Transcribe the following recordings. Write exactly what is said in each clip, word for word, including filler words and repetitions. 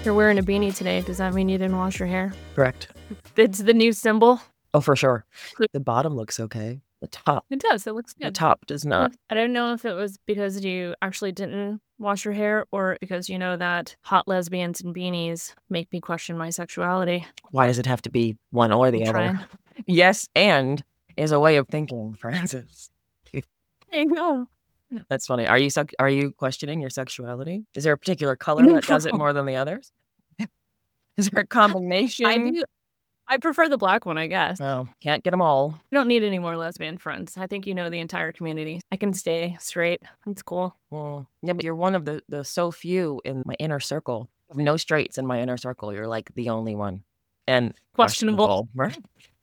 You're wearing a beanie today. Does that mean you didn't wash your hair? Correct. It's the new symbol. Oh, for sure. The bottom looks okay. The top. It does. It looks The good. top does not. I don't know if it was because you actually didn't wash your hair or because you know that hot lesbians and beanies make me question my sexuality. Why does it have to be one or the I'm other? trying. Yes, and is a way of thinking, Francis. There you go. That's funny. Are you sec- are you questioning your sexuality? Is there a particular color that does it No. more than the others? Is there a combination? I do. I prefer the black one, I guess. Well, can't get them all. I don't need any more lesbian friends. I think you know the entire community. I can stay straight. It's cool. Well, yeah, but you're one of the, the so few in my inner circle. No straights in my inner circle. You're like the only one. And Questionable. right?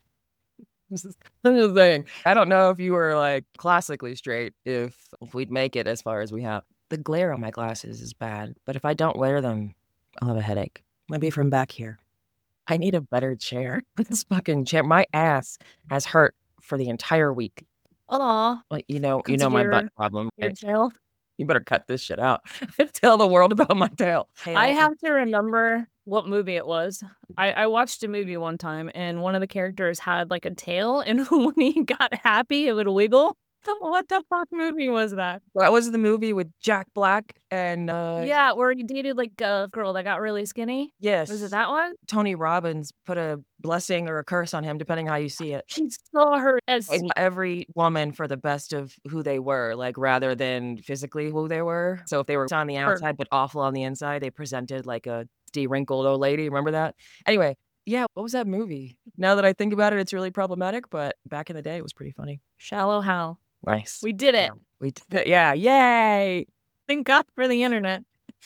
This is I'm just saying. I don't know if you were like classically straight, if, if we'd make it as far as we have. The glare on my glasses is bad, but if I don't wear them, I'll have a headache. Maybe from back here. I need a better chair. This fucking chair. My ass has hurt for the entire week. Aw. Like, you know, you know my Your- butt problem. Your right? tail. You better cut this shit out. Tell the world about my tail. I have to remember what movie it was. I, I watched a movie one time, and one of the characters had like a tail, and when he got happy, it would wiggle. What the fuck movie was that? That was the movie with Jack Black and uh Yeah, where he dated like a girl that got really skinny. yes. Was it that one? Tony Robbins put a blessing or a curse on him, depending how you see it. She saw her as And every woman for the best of who they were, like rather than physically who they were. So if they were on the outside but awful on the inside, they presented like a de-wrinkled old lady. Remember that? Anyway, yeah, what was that movie? Now that I think about it, it's really problematic, but back in the day, it was pretty funny. Shallow Hal. Nice. We did it. We did it. Yeah, yay! Thank God for the internet.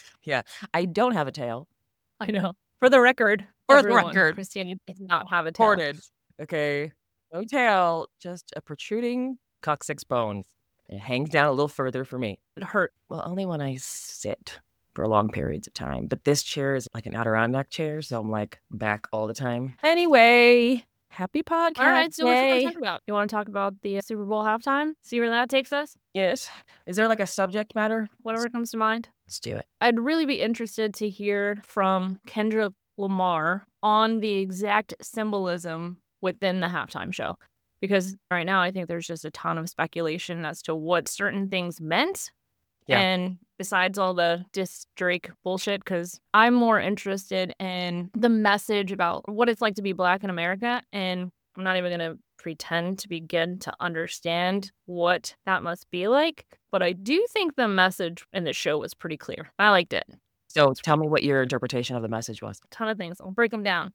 I don't have a tail. I know. For the record. For the everyone, record. Christiane does not have a tail. Ported. Okay. No tail, just a protruding coccyx bone. It hangs down a little further for me. It hurt. Well, only when I sit for long periods of time. But this chair is like an Adirondack chair, so I'm like back all the time. Anyway, happy podcast. All right, so what you want day. to talk about? You want to talk about the uh, Super Bowl halftime? See where that takes us? Yes. Is there like a subject matter? Whatever comes to mind. Let's do it. I'd really be interested to hear from Kendrick Lamar on the exact symbolism within the halftime show. Because right now, I think there's just a ton of speculation as to what certain things meant. Yeah. And besides all the diss Drake bullshit, because I'm more interested in the message about what it's like to be Black in America. And I'm not even going to pretend to begin to understand what that must be like. But I do think the message in the show was pretty clear. I liked it. So tell me what your interpretation of the message was. A ton of things. I'll break them down.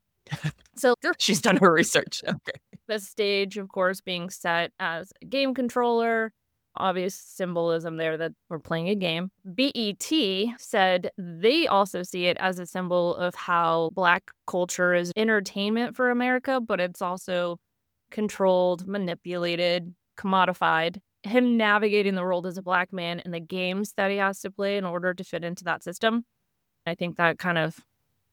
So She's done her research. Okay. the stage, of course, being set as a game controller. Obvious symbolism there that we're playing a game. B E T said they also see it as a symbol of how Black culture is entertainment for America, but it's also controlled, manipulated, commodified. Him navigating the world as a Black man and the games that he has to play in order to fit into that system. I think that kind of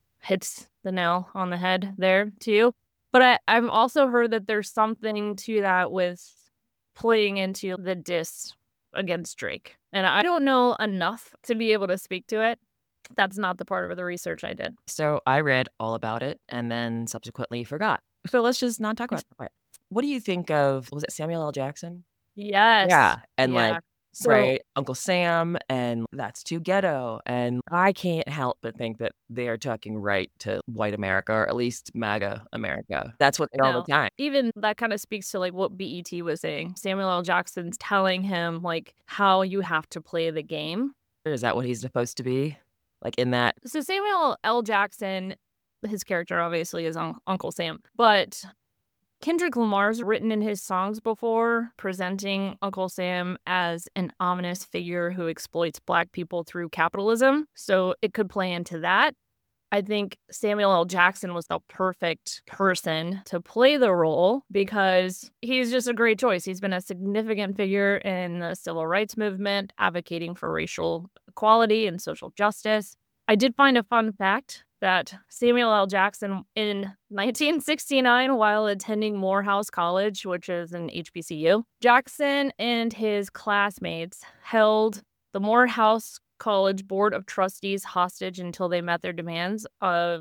hits the nail on the head there, too. But I, I've also heard that there's something to that with playing into the diss against Drake. And I don't know enough to be able to speak to it. That's not the part of the research I did. So I read all about it and then subsequently forgot. So let's just not talk about it. What do you think of, was it Samuel L. Jackson? Yes. Yeah. And Yeah. like, So, right, Uncle Sam, and that's too ghetto. And I can't help but think that they are talking right to white America, or at least MAGA America. That's what they're all No. the time. even that kind of speaks to like what B E T was saying. Samuel L. Jackson's telling him like how you have to play the game. Is that what he's supposed to be? Like in that? So Samuel L. Jackson, his character obviously is un- Uncle Sam, but Kendrick Lamar's written in his songs before, presenting Uncle Sam as an ominous figure who exploits Black people through capitalism. So it could play into that. I think Samuel L. Jackson was the perfect person to play the role because he's just a great choice. He's been a significant figure in the civil rights movement, advocating for racial equality and social justice. I did find a fun fact that Samuel L. Jackson in nineteen sixty-nine, while attending Morehouse College, which is an H B C U, Jackson and his classmates held the Morehouse college board of trustees hostage until they met their demands of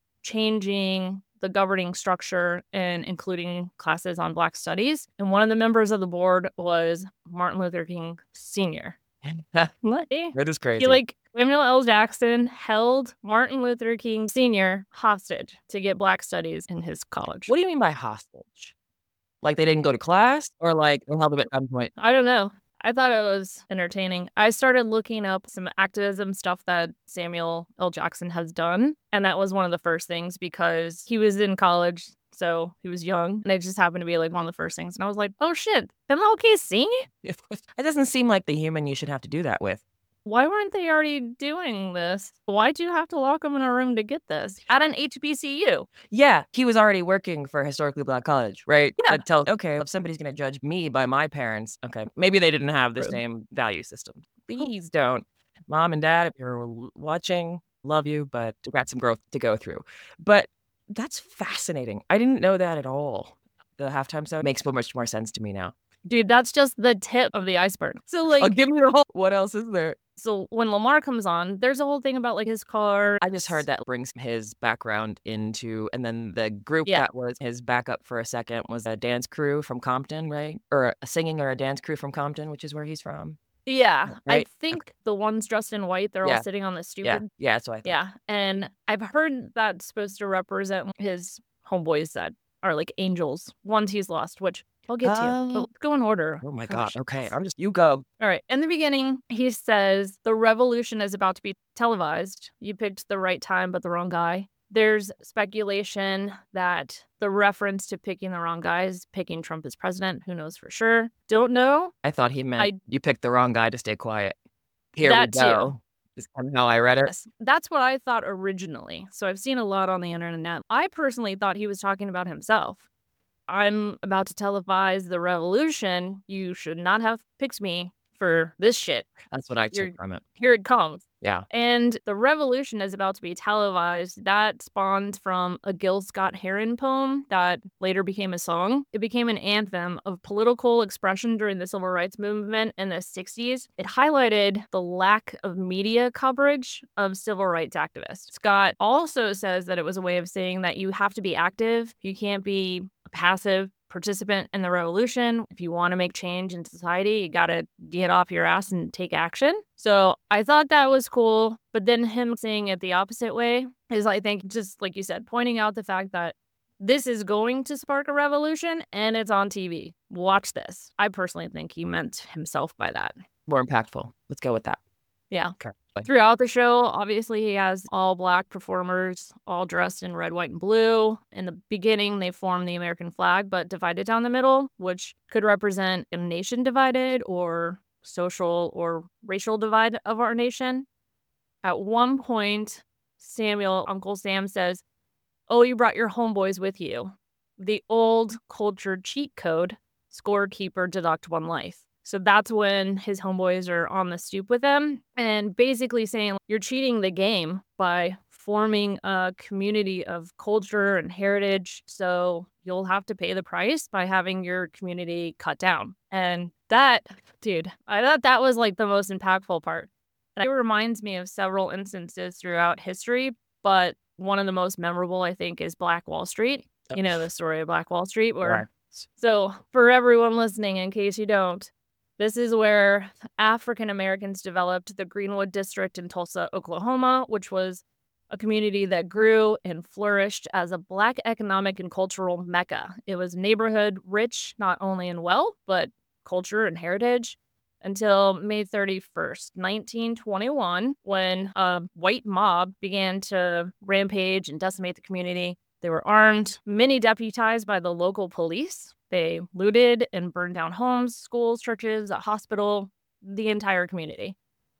changing the governing structure and including classes on Black studies. And one of the members of the board was Martin Luther King Senior What? That is crazy. He, like, Samuel L. Jackson held Martin Luther King Senior hostage to get Black studies in his college. What do you mean by hostage? Like they didn't go to class, or like they held them at gunpoint? I don't know. I thought it was entertaining. I started looking up some activism stuff that Samuel L. Jackson has done, and that was one of the first things because he was in college, so he was young, and it just happened to be like one of the first things. And I was like, oh shit, M L K sing? It doesn't seem like the human you should have to do that with. Why weren't they already doing this? Why'd you have to lock him in a room to get this? At an H B C U. Yeah, he was already working for a historically Black college, right? Yeah. Until, okay, if somebody's going to judge me by my parents, okay, maybe they didn't have the True. same value system. Please don't. Mom and Dad, if you're watching, love you, but we've got some growth to go through. But that's fascinating. I didn't know that at all. The halftime show makes so much more sense to me now. Dude, that's just the tip of the iceberg. So, like, oh, give me the whole. What else is there? So when Lamar comes on, there's a whole thing about like his car. I just heard that brings his background into, and then the group Yeah. that was his backup for a second was a dance crew from Compton, right? Or a singing or a dance crew from Compton, which is where he's from. Yeah, Right? I think the ones dressed in white, they're Yeah. all sitting on the stupid. Yeah, yeah, that's what I thought. Yeah, and I've heard that's supposed to represent his homeboys that are like angels, ones he's lost, which I'll get to. Um, But let's go in order. Oh my Gosh. God. Okay, I'm just, you go. All right. In the beginning, he says the revolution is about to be televised. You picked the right time, but the wrong guy. There's speculation that the reference to picking the wrong guy is picking Trump as president. Who knows for sure? Don't know. I thought he meant I- you picked the wrong guy to stay quiet. Here That we too. go. Is kind of how I read it. Yes, that's what I thought originally. So I've seen a lot on the internet. I personally thought he was talking about himself. I'm about to televise the revolution. You should not have picked me for this shit. That's what I You're- took from it. Here it comes. Yeah. And the revolution is about to be televised. That spawned from a Gil Scott Heron poem that later became a song. It became an anthem of political expression during the civil rights movement in the sixties. It highlighted the lack of media coverage of civil rights activists. Scott also says that it was a way of saying that you have to be active. You can't be a passive participant in the revolution. If you want to make change in society, you got to get off your ass and take action. So I thought that was cool. But then him saying it the opposite way is, I think, just like you said, pointing out the fact that this is going to spark a revolution and it's on T V. Watch this. I personally think he meant himself by that. More impactful. Let's go with that. Yeah. Okay. Throughout the show, obviously, he has all Black performers, all dressed in red, white, and blue. In the beginning, they form the American flag, but divided down the middle, which could represent a nation divided or social or racial divide of our nation. At one point, Samuel, Uncle Sam says, "Oh, you brought your homeboys with you." The old culture cheat code, scorekeeper deduct one life. So that's when his homeboys are on the stoop with him and basically saying you're cheating the game by forming a community of culture and heritage. So you'll have to pay the price by having your community cut down. And that, dude, I thought that was like the most impactful part. And it reminds me of several instances throughout history, but one of the most memorable, I think, is Black Wall Street. You know the story of Black Wall Street, where Right. So for everyone listening, in case you don't, this is where African Americans developed the Greenwood District in Tulsa, Oklahoma, which was a community that grew and flourished as a Black economic and cultural mecca. It was a neighborhood rich not only in wealth, but culture and heritage until May thirty-first, nineteen twenty-one, when a white mob began to rampage and decimate the community. They were armed, many deputized by the local police. They looted and burned down homes, schools, churches, a hospital, the entire community.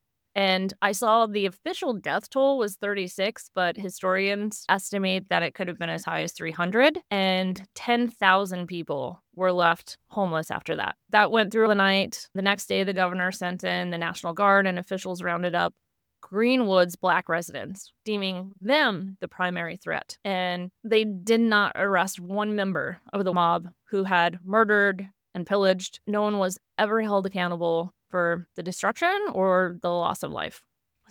And I saw the official death toll was thirty-six, but historians estimate that it could have been as high as three hundred, and ten thousand people were left homeless after that. That went through the night. The next day, the governor sent in the National Guard, and officials rounded up Greenwood's Black residents, deeming them the primary threat. And they did not arrest one member of the mob who had murdered and pillaged. No one was ever held accountable for the destruction or the loss of life.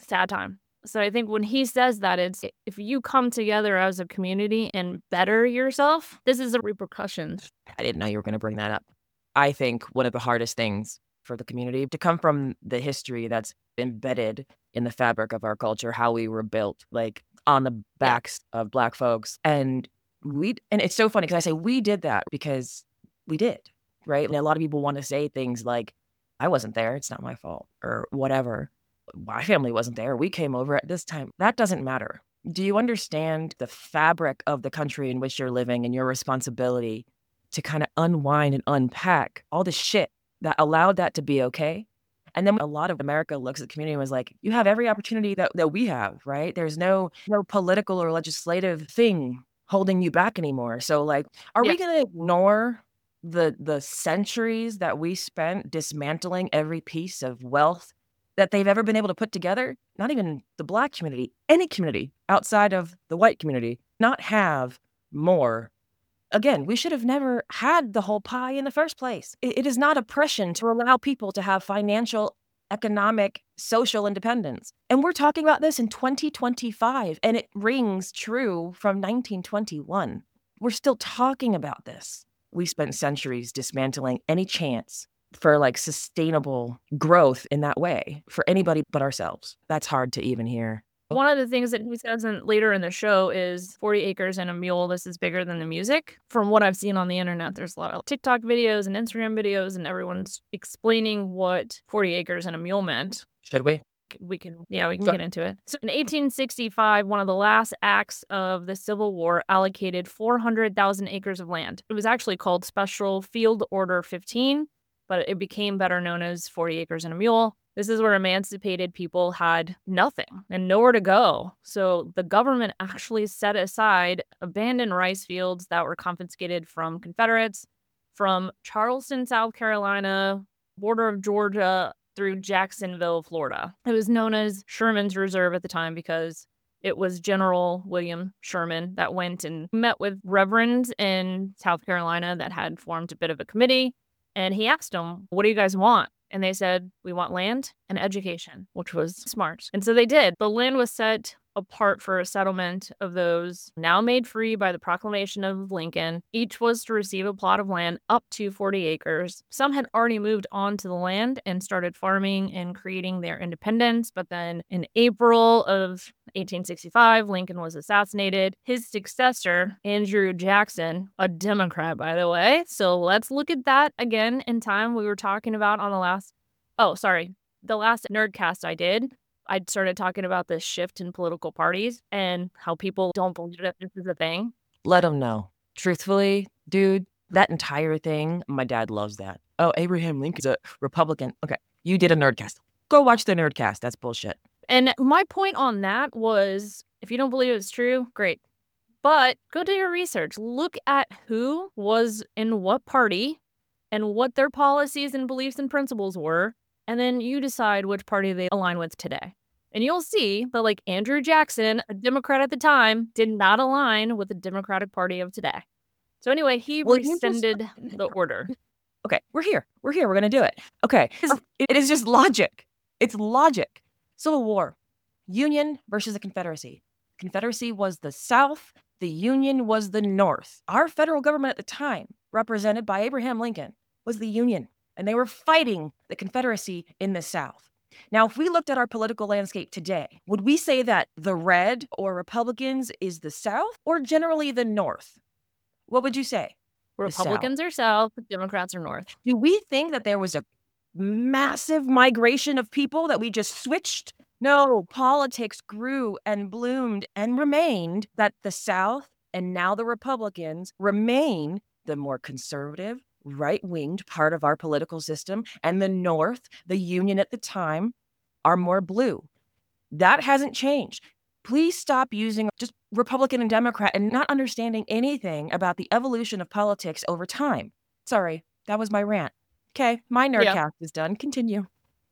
sad time. So I think when he says that, it's if you come together as a community and better yourself, this is the repercussions. I didn't know you were going to bring that up. I think one of the hardest things for the community to come from the history that's embedded in the fabric of our culture, how we were built, like on the backs yeah. of Black folks. And we, and it's so funny because I say we did that because we did, right? And a lot of people want to say things like, I wasn't there, it's not my fault, or whatever. My family wasn't there. We came over at this time. That doesn't matter. Do you understand the fabric of the country in which you're living and your responsibility to kind of unwind and unpack all the shit that allowed that to be okay? And then a lot of America looks at the community and was like, you have every opportunity that, that we have, right? There's no no political or legislative thing holding you back anymore. So like, are yeah. we going to ignore the the centuries that we spent dismantling every piece of wealth that they've ever been able to put together? Not even the Black community, any community outside of the white community, not have more. Again, we should have never had the whole pie in the first place. It, it is not oppression to allow people to have financial, economic, social independence. And we're talking about this in twenty twenty-five, and it rings true from nineteen twenty-one. We're still talking about this. We spent centuries dismantling any chance for like sustainable growth in that way for anybody but ourselves. That's hard to even hear. One of the things that he says in, later in the show is forty acres and a mule. This is bigger than the music. From what I've seen on the internet, there's a lot of TikTok videos and Instagram videos, and everyone's explaining what forty acres and a mule meant. Should we? We can, yeah, we can get into it. So in eighteen sixty-five, one of the last acts of the Civil War allocated four hundred thousand acres of land. It was actually called Special Field Order fifteen, but it became better known as forty acres and a mule. This is where emancipated people had nothing and nowhere to go. So the government actually set aside abandoned rice fields that were confiscated from Confederates from Charleston, South Carolina, border of Georgia, through Jacksonville, Florida. It was known as Sherman's Reserve at the time because it was General William Sherman that went and met with reverends in South Carolina that had formed a bit of a committee. And he asked them, what do you guys want? And they said, we want land and education, which was smart. And so they did. The land was set apart for a settlement of those now made free by the proclamation of Lincoln. Each was to receive a plot of land up to forty acres. Some had already moved on to the land and started farming and creating their independence. But then in April of eighteen sixty-five, Lincoln was assassinated. His successor, Andrew Jackson, a Democrat, by the way. So let's look at that again in time. We were talking about on the last, oh, sorry, the last Nerdcast I did. I started talking about this shift in political parties and how people don't believe that this is a thing. Let them know. Truthfully, dude, that entire thing, my dad loves that. Oh, Abraham Lincoln's a Republican. Okay, you did a Nerdcast. Go watch the Nerdcast. That's bullshit. And my point on that was, if you don't believe it's true, great. But go do your research. Look at who was in what party and what their policies and beliefs and principles were. And then you decide which party they align with today. And you'll see that, like, Andrew Jackson, a Democrat at the time, did not align with the Democratic Party of today. So anyway, he well, rescinded just... the order. Okay, we're here. We're here. We're going to do it. Okay, it is just logic. It's logic. Civil War, Union versus the Confederacy. Confederacy was the South. The Union was the North. Our federal government at the time, represented by Abraham Lincoln, was the Union. And they were fighting the Confederacy in the South. Now, if we looked at our political landscape today, would we say that the red or Republicans is the South or generally the North? What would you say? Republicans are South, Democrats are North. Do we think that there was a massive migration of people that we just switched? No, politics grew and bloomed and remained that the South and now the Republicans remain the more conservative, right-winged part of our political system, and the North, the Union at the time, are more blue. That hasn't changed. Please stop using just Republican and Democrat and not understanding anything about the evolution of politics over time. Sorry, that was my rant. Okay, my Nerdcast yeah. is done. Continue.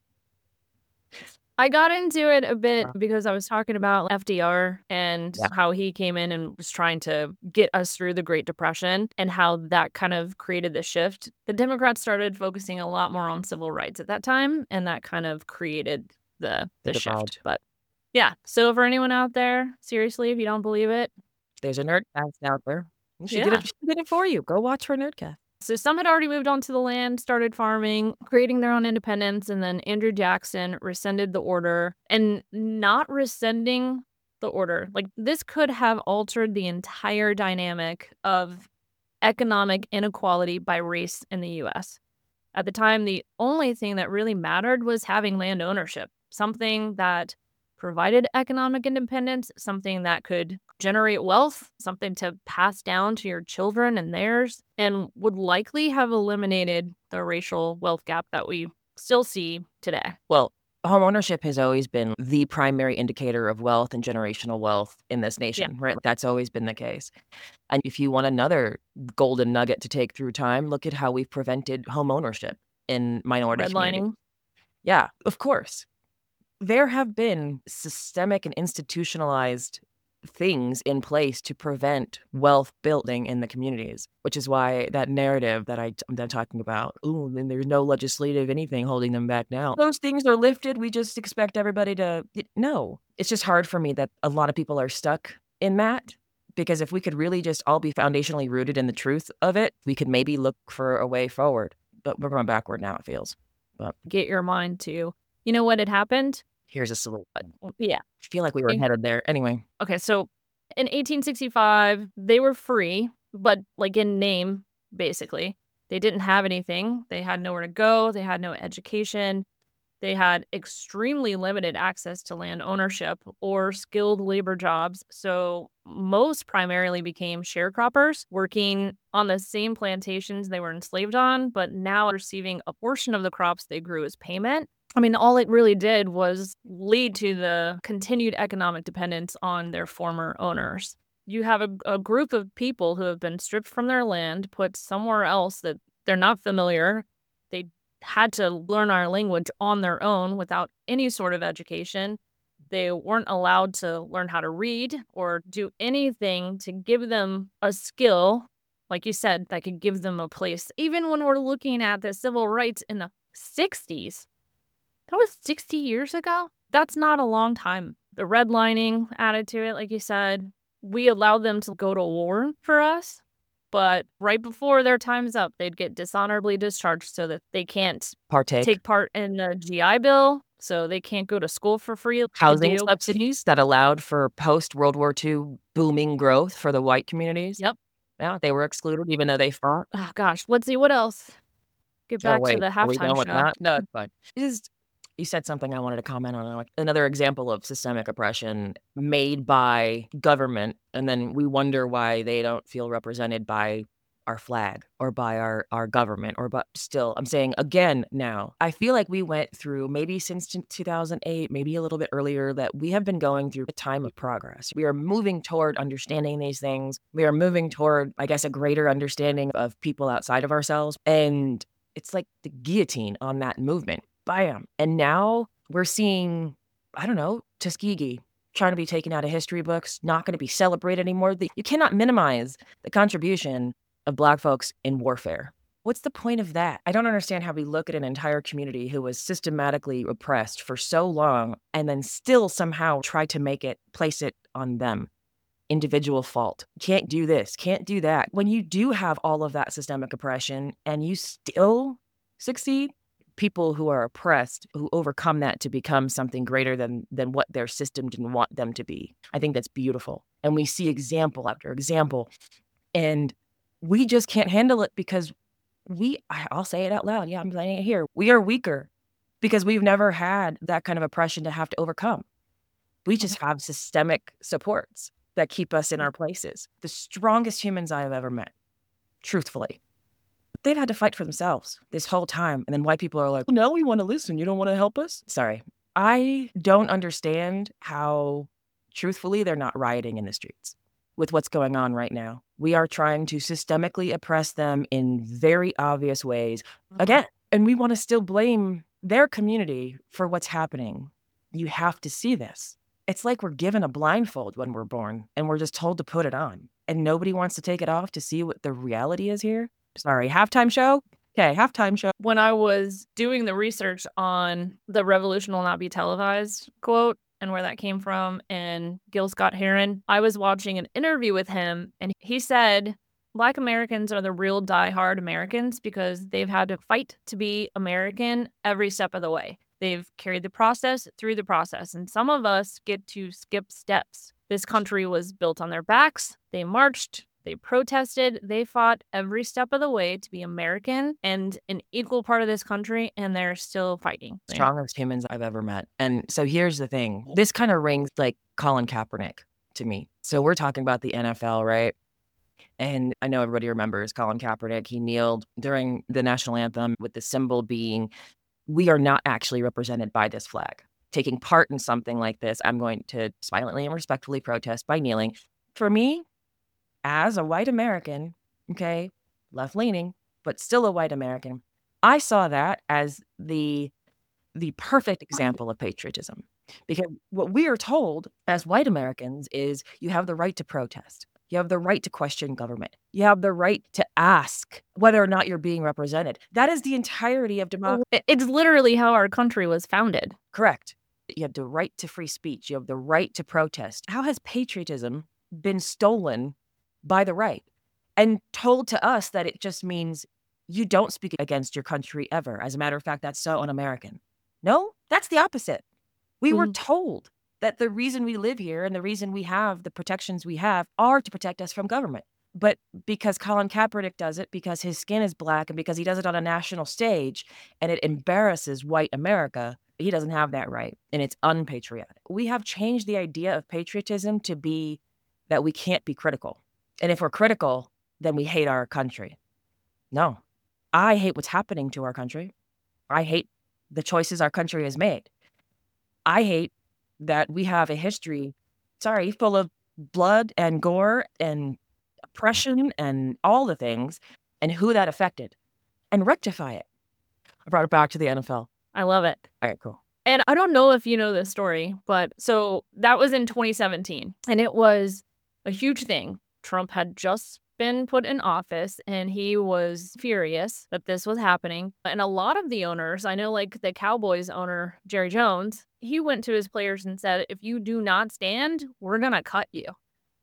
I got into it a bit because I was talking about F D R and yeah. how he came in and was trying to get us through the Great Depression and how that kind of created the shift. The Democrats started focusing a lot more on civil rights at that time, and that kind of created the, the shift. But Yeah. So for anyone out there, seriously, if you don't believe it, there's a Nerdcast out there. She yeah. did it. She did it for you. Go watch her Nerdcast. So some had already moved onto the land, started farming, creating their own independence, and then Andrew Jackson rescinded the order. And not rescinding the order, like this could have altered the entire dynamic of economic inequality by race in the U S. At the time, the only thing that really mattered was having land ownership, something that provided economic independence, something that could generate wealth, something to pass down to your children and theirs, and would likely have eliminated the racial wealth gap that we still see today. Well, home ownership has always been the primary indicator of wealth and generational wealth in this nation, yeah. right? That's always been the case. And if you want another golden nugget to take through time, look at how we've prevented home ownership in minority communities. Redlining. Yeah, of course. There have been systemic and institutionalized things in place to prevent wealth building in the communities, which is why that narrative that I, I'm talking about, ooh, and there's no legislative anything holding them back now. Those things are lifted. We just expect everybody to, no. It's just hard for me that a lot of people are stuck in that, because if we could really just all be foundationally rooted in the truth of it, we could maybe look for a way forward. But we're going backward now, it feels. But get your mind to, you know what had happened? Here's a salute. Yeah. I feel like we were headed there. Anyway. Okay, so in eighteen sixty-five, they were free, but like in name, basically. They didn't have anything. They had nowhere to go. They had no education. They had extremely limited access to land ownership or skilled labor jobs. So most primarily became sharecroppers, working on the same plantations they were enslaved on, but now receiving a portion of the crops they grew as payment. I mean, all it really did was lead to the continued economic dependence on their former owners. You have a, a group of people who have been stripped from their land, put somewhere else that they're not familiar. They had to learn our language on their own without any sort of education. They weren't allowed to learn how to read or do anything to give them a skill, like you said, that could give them a place. Even when we're looking at the civil rights in the sixties, that was sixty years ago. That's not a long time. The redlining added to it, like you said. We allowed them to go to war for us, but right before their time's up, they'd get dishonorably discharged so that they can't partake, take part in the G I Bill, so they can't go to school for free. Housing subsidies that allowed for post-World War Two booming growth for the white communities. Yep. Yeah, they were excluded even though they fought. Oh, gosh. Let's see. What else? Get back oh, wait. to the halftime Are we done with show. that? No, it's fine. Just, you said something I wanted to comment on. Like another example of systemic oppression made by government, and then we wonder why they don't feel represented by our flag or by our, our government, or but still, I'm saying again now, I feel like we went through maybe since two thousand eight, maybe a little bit earlier, that we have been going through a time of progress. We are moving toward understanding these things. We are moving toward, I guess, a greater understanding of people outside of ourselves. And it's like the guillotine on that movement. Bam. And now we're seeing, I don't know, Tuskegee trying to be taken out of history books, not going to be celebrated anymore. You cannot minimize the contribution of Black folks in warfare. What's the point of that? I don't understand how we look at an entire community who was systematically oppressed for so long and then still somehow try to make it, place it on them. Individual fault. Can't do this, can't do that. When you do have all of that systemic oppression and you still succeed, people who are oppressed, who overcome that to become something greater than than what their system didn't want them to be. I think that's beautiful. And we see example after example. And we just can't handle it because we, I'll say it out loud. Yeah, I'm saying it here. We are weaker because we've never had that kind of oppression to have to overcome. We just have systemic supports that keep us in our places. The strongest humans I have ever met, truthfully. They've had to fight for themselves this whole time. And then white people are like, well, no, we want to listen. You don't want to help us? Sorry. I don't understand how, truthfully, they're not rioting in the streets with what's going on right now. We are trying to systemically oppress them in very obvious ways. Again, and we want to still blame their community for what's happening. You have to see this. It's like we're given a blindfold when we're born and we're just told to put it on. And nobody wants to take it off to see what the reality is here. Sorry, halftime show? Okay, halftime show. When I was doing the research on the revolution will not be televised quote, and where that came from. And Gil Scott-Heron, I was watching an interview with him, and he said Black Americans are the real diehard Americans because they've had to fight to be American every step of the way. They've carried the process through the process, and some of us get to skip steps. This country was built on their backs. They marched, they protested, they fought every step of the way to be American and an equal part of this country, and they're still fighting. Strongest humans I've ever met. And so here's the thing. This kind of rings like Colin Kaepernick to me. So we're talking about the N F L, right? And I know everybody remembers Colin Kaepernick. He kneeled during the national anthem with the symbol being, we are not actually represented by this flag. Taking part in something like this, I'm going to silently and respectfully protest by kneeling. For me, as a white American, okay, left-leaning, but still a white American, I saw that as the the perfect example of patriotism. Because what we are told as white Americans is you have the right to protest. You have the right to question government. You have the right to ask whether or not you're being represented. That is the entirety of democracy. It's literally how our country was founded. Correct. You have the right to free speech. You have the right to protest. How has patriotism been stolen by the right and told to us that it just means you don't speak against your country ever? As a matter of fact, that's so un-American. No, that's the opposite. We mm-hmm. were told that the reason we live here and the reason we have the protections we have are to protect us from government. But because Colin Kaepernick does it, because his skin is black, and because he does it on a national stage, and it embarrasses white America, he doesn't have that right, and it's unpatriotic. We have changed the idea of patriotism to be that we can't be critical. And if we're critical, then we hate our country. No, I hate what's happening to our country. I hate the choices our country has made. I hate that we have a history, sorry, full of blood and gore and oppression and all the things, and who that affected, and rectify it. I brought it back to the N F L. I love it. All right, cool. And I don't know if you know this story, but so that was in twenty seventeen, and it was a huge thing. Trump had just been put in office, and he was furious that this was happening. And a lot of the owners, I know like the Cowboys owner, Jerry Jones, he went to his players and said, if you do not stand, we're going to cut you.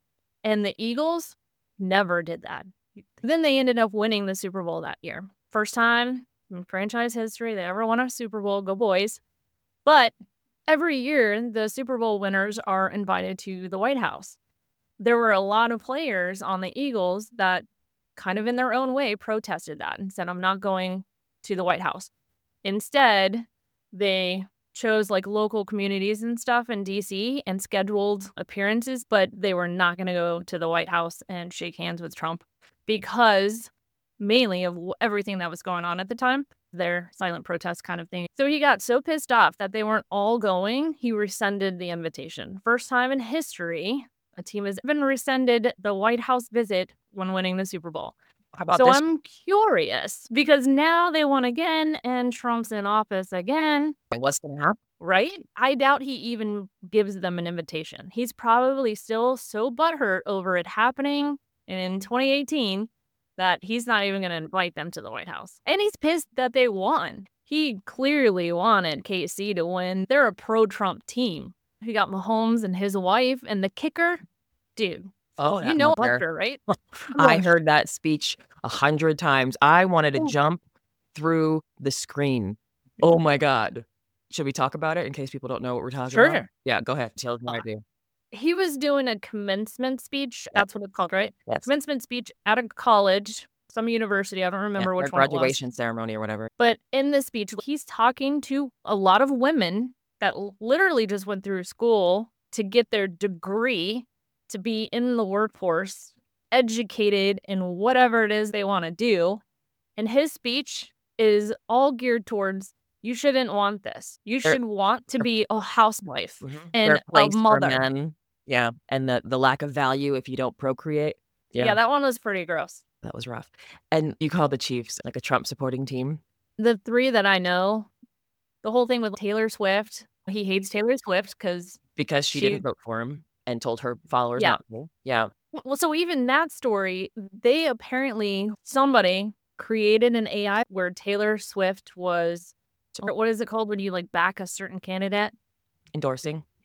And the Eagles never did that. Then they ended up winning the Super Bowl that year. First time in franchise history they ever won a Super Bowl. Go Boys. But every year, the Super Bowl winners are invited to the White House. There were a lot of players on the Eagles that kind of in their own way protested that and said, I'm not going to the White House. Instead, they chose like local communities and stuff in D C and scheduled appearances, but they were not going to go to the White House and shake hands with Trump because mainly of everything that was going on at the time, their silent protest kind of thing. So he got so pissed off that they weren't all going, he rescinded the invitation. First time in history, a team has even rescinded the White House visit when winning the Super Bowl. How about so this? I'm curious because now they won again and Trump's in office again. What's going to happen? Right? I doubt he even gives them an invitation. He's probably still so butthurt over it happening in twenty eighteen that he's not even going to invite them to the White House. And he's pissed that they won. He clearly wanted K C to win. They're a pro-Trump team. He got Mahomes and his wife and the kicker. Dude. Oh, you know Butker, right? I heard that speech a hundred times. I wanted to jump through the screen. Oh my God. Should we talk about it in case people don't know what we're talking sure. about? Sure. Yeah, go ahead. Tell me what I do. He was doing a commencement speech. That's what it's called, right? Yes. Commencement speech at a college, some university. I don't remember yeah, which one it was. Graduation ceremony or whatever. But in this speech, he's talking to a lot of women that literally just went through school to get their degree to be in the workforce, educated in whatever it is they want to do. And his speech is all geared towards, you shouldn't want this. You should want to be a housewife mm-hmm. and a mother. Yeah, and the, the lack of value if you don't procreate. Yeah. yeah, that one was pretty gross. That was rough. And you call the Chiefs like a Trump supporting team? The three that I know, the whole thing with Taylor Swift, he hates Taylor Swift because... Because she, she didn't vote for him. And told her followers yeah. not to. Yeah. Well, so even that story, they apparently, somebody created an A I where Taylor Swift was, what is it called when you like back a certain candidate? Endorsing.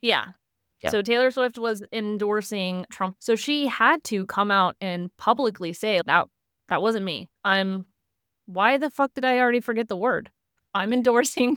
Yeah. Yeah. So Taylor Swift was endorsing Trump. So she had to come out and publicly say that that wasn't me. I'm, why the fuck did I already forget the word? I'm endorsing,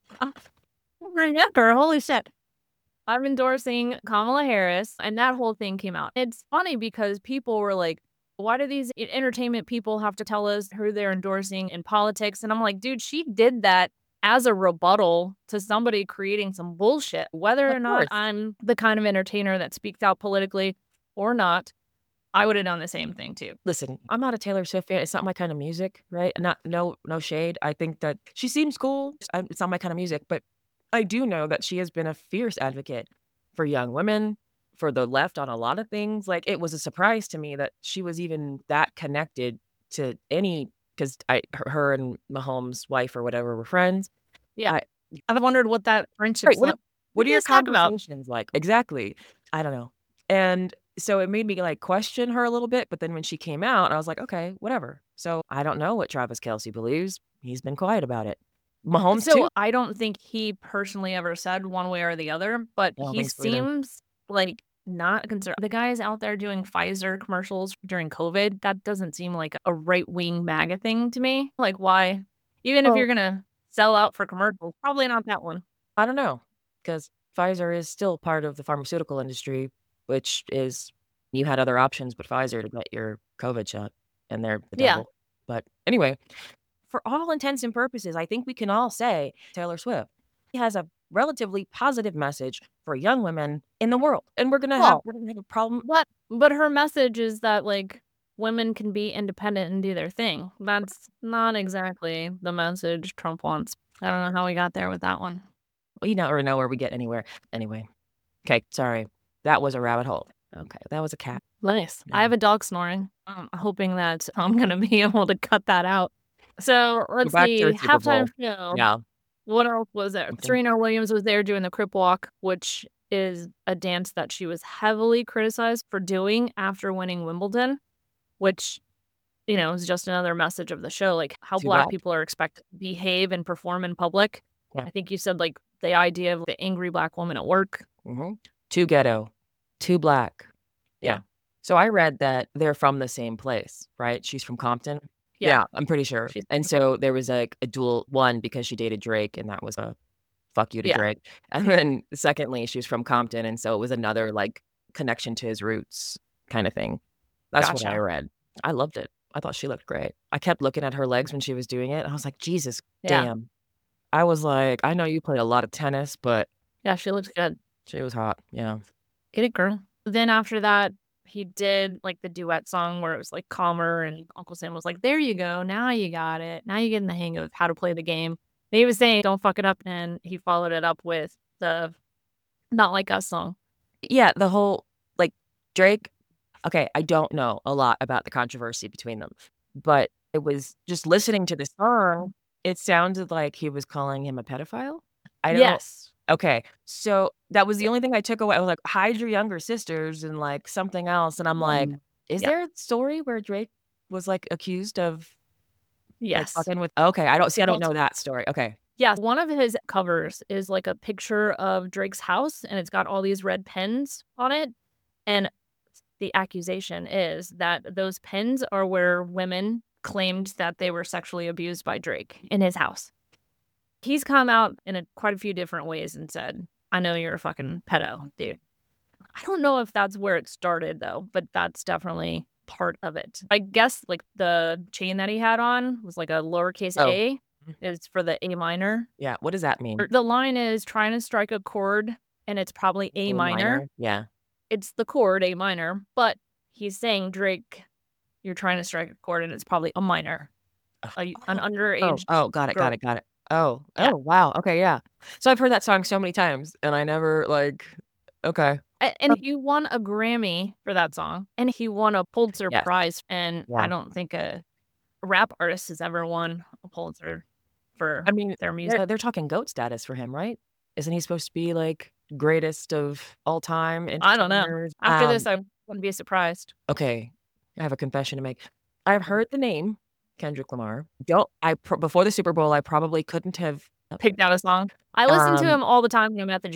remember, holy shit. I'm endorsing Kamala Harris, and that whole thing came out. It's funny because people were like, why do these entertainment people have to tell us who they're endorsing in politics? And I'm like, dude, she did that as a rebuttal to somebody creating some bullshit. Whether Of or not course. I'm the kind of entertainer that speaks out politically or not, I would have done the same thing too. Listen, I'm not a Taylor Swift fan. It's not my kind of music, right? Not no no shade. I think that she seems cool. I- It's not my kind of music, but I do know that she has been a fierce advocate for young women, for the left on a lot of things. Like, it was a surprise to me that she was even that connected to any, because I her, her and Mahomes' wife or whatever were friends. Yeah. I, I've wondered what that friendship's right. What like. are, what are you your guys talk about? conversations like? Exactly. I don't know. And so it made me like question her a little bit. But then when she came out, I was like, okay, whatever. So I don't know what Travis Kelce believes. He's been quiet about it. Mahomes So too. I don't think he personally ever said one way or the other, but I don't he think so either. seems like not concerned. The guys out there doing Pfizer commercials during COVID, that doesn't seem like a right wing MAGA thing to me. Like, why? Even if Well, you're going to sell out for commercials, probably not that one. I don't know, because Pfizer is still part of the pharmaceutical industry, which is, you had other options but Pfizer to get your COVID shot, and they're the Yeah. devil. But anyway, for all intents and purposes, I think we can all say Taylor Swift has a relatively positive message for young women in the world, and we're gonna have Well, we're gonna have a problem. but but her message is that like women can be independent and do their thing. That's not exactly the message Trump wants. I don't know how we got there with that one. Well, you never know where we get anywhere. Anyway, okay, sorry, that was a rabbit hole. Okay, that was a cat. Nice. I Yeah. have a dog snoring. I'm hoping that I'm gonna be able to cut that out. So let's back to see. the Super Halftime Bowl. show. Yeah. What else was there? Okay. Serena Williams was there doing the Crip Walk, which is a dance that she was heavily criticized for doing after winning Wimbledon, which, you know, is just another message of the show, like how Too Black bad. people are expected to behave and perform in public. Yeah. I think you said like the idea of the angry Black woman at work. Mm-hmm. Too ghetto, too Black. Yeah. Yeah. So I read that they're from the same place, right? She's from Compton. Yeah. Yeah, I'm pretty sure. She's- And so there was like a dual one because she dated Drake, and that was a fuck you to Yeah. Drake. And then secondly, she was from Compton, and so it was another like connection to his roots kind of thing. That's what I Gotcha. read. I loved it. I thought she looked great. I kept looking at her legs when she was doing it. And I was like, Jesus, Yeah. damn. I was like, I know you play a lot of tennis, but Yeah, she looks good. she was hot. Yeah. Get it, girl. Then after that, he did like the duet song where it was like calmer, and Uncle Sam was like, there you go. Now you got it. Now you're getting the hang of how to play the game. And he was saying, don't fuck it up. And he followed it up with the Not Like Us song. Yeah, the whole like Drake. Okay, I don't know a lot about the controversy between them, but it was just listening to the song, it sounded like he was calling him a pedophile. I don't Yes. Okay, so that was the only thing I took away. I was like, hide your younger sisters and like something else. And I'm like, is Yeah. there a story where Drake was like accused of like, Yes. fucking with? Okay, I don't see. I don't Well, know that story. Okay, Yeah, one of his covers is like a picture of Drake's house, and it's got all these red pens on it. And the accusation is that those pens are where women claimed that they were sexually abused by Drake in his house. He's come out in a, quite a few different ways and said, I know you're a fucking pedo, dude. I don't know if that's where it started, though, but that's definitely part of it. I guess like the chain that he had on was like a lowercase Oh. a is for the A minor. yeah. What does that mean? Or the line is trying to strike a chord, and it's probably A, A minor. Yeah. It's the chord A minor, but he's saying, Drake, you're trying to strike a chord, and it's probably a minor. A, an Oh, underage. oh, got it, got girl. it, got it. Oh, Yeah. oh, wow. Okay, yeah. So I've heard that song so many times, and I never like. Okay. A- And he won a Grammy for that song, and he won a Pulitzer Yes. Prize. And Yeah. I don't think a rap artist has ever won a Pulitzer for I mean, their music. they're, they're talking GOAT status for him, right? Isn't he supposed to be like greatest of all time? I don't know. entertainers? After Um, this, I wouldn't be surprised. Okay, I have a confession to make. I've heard the name Kendrick Lamar. Don't I pr- before the Super Bowl? I probably couldn't have Picked out a song. I listen to Um, him all the time when I'm at the gym.